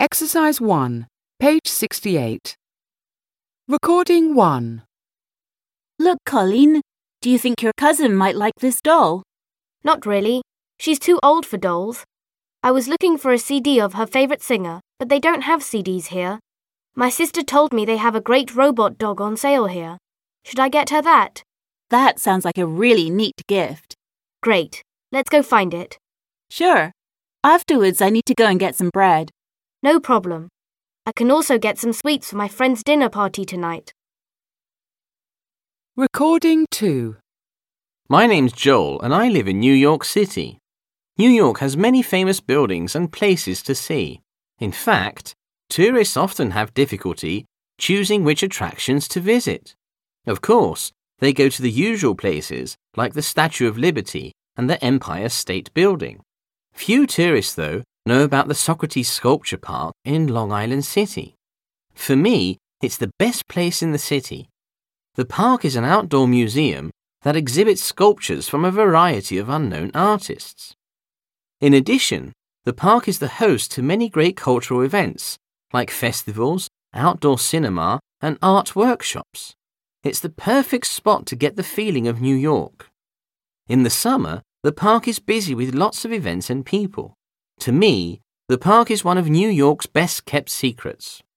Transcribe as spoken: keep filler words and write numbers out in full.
Exercise one, page sixty-eight. Recording one. Look, Colleen, do you think your cousin might like this doll? Not really. She's too old for dolls. I was looking for a C D of her favourite singer, but they don't have C Ds here. My sister told me they have a great robot dog on sale here. Should I get her that? That sounds like a really neat gift. Great. Let's go find it. Sure. Afterwards, I need to go and get some bread. No problem. I can also get some sweets for my friend's dinner party tonight. Recording two. My name's Joel and I live in New York City. New York has many famous buildings and places to see. In fact, tourists often have difficulty choosing which attractions to visit. Of course, they go to the usual places like the Statue of Liberty and the Empire State Building. Few tourists, though, know about the Socrates Sculpture Park in Long Island City. For me, it's the best place in the city. The park is an outdoor museum that exhibits sculptures from a variety of unknown artists. In addition, the park is the host to many great cultural events, like festivals, outdoor cinema, and art workshops. It's the perfect spot to get the feeling of New York. In the summer, the park is busy with lots of events and people. To me, the park is one of New York's best-kept secrets.